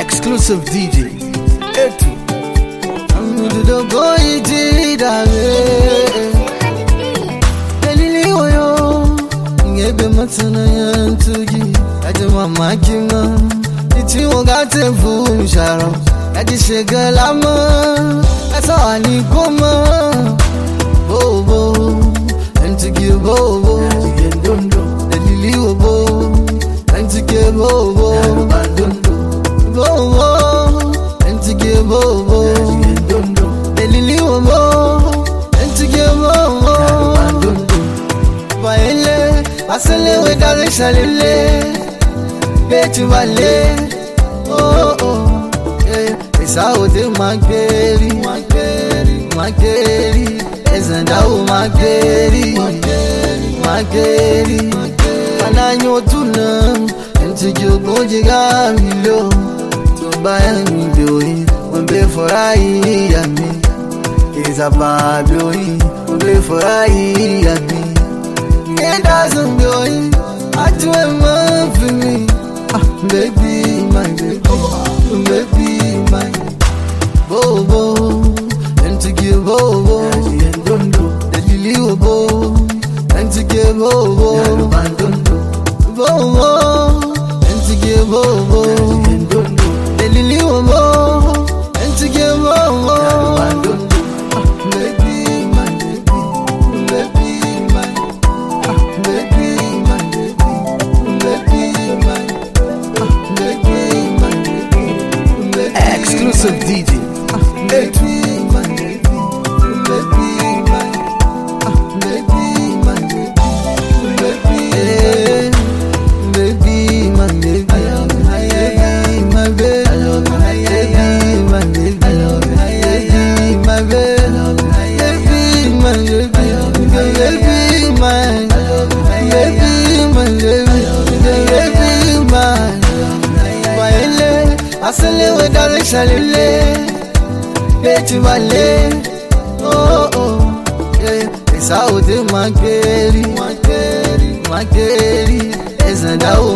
Exclusive DJ. Etu. Amudu go iti dare. Delili oyo. Ngebe matana yantugi. Kaje mama kima. Iti wogate vusharo. Kaje shegalama. Asa ani koma. Bobo. Entigi bobo. Delili obo. Entigi bobo. Bobo, entige bobo, delili bobo, entige bobo. Baile, asale we dale shalele, betu vale, oh oh, esa ode mageri, ezanda o mageri, ananyo tuna, entige boje gamilo. Bayani doing, when be for I and me. It's a bad doing, when be for I and me. It doesn't doing, I do a man for me. Baby, my baby, my bobo, and to give bobo, and don't do the lily bobo, and to give bobo, bobo, and to give bobo, and don't do. Lili womo, entige womo. Baby, my baby, my baby, my baby, my exclusive DJ. Baby, my baby, my baby, my baby, my baby, my baby. Asale we dale shalele, betu vale, oh oh, esa ode mageri, ezanda o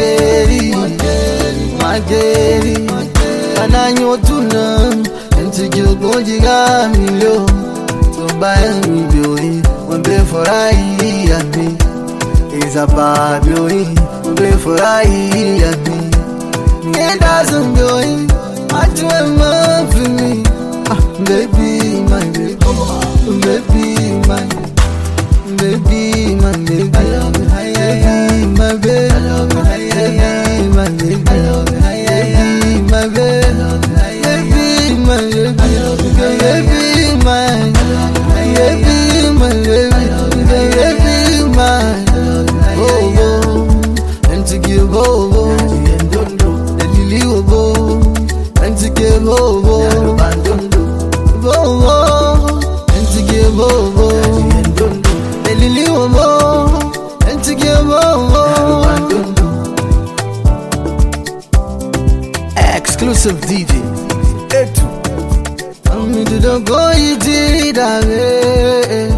mageri, ananyo tuna, entige goji gamilo, tumbaye mbioi, wembe forai and me, is a bad boy, wembe forai and me. It doesn't go in, I do a man for me. Baby, my baby, baby, my baby, my baby, I love you, my baby, I love you, my baby, I love you, my baby, baby, my baby, I love you, baby, my baby, my baby, my bobo, and to give bobo. Bobo, and to give bobo, bobo, and to give bobo, the lily bobo, and to give bobo. Exclusive DJ. Etu. I'm into the go you did.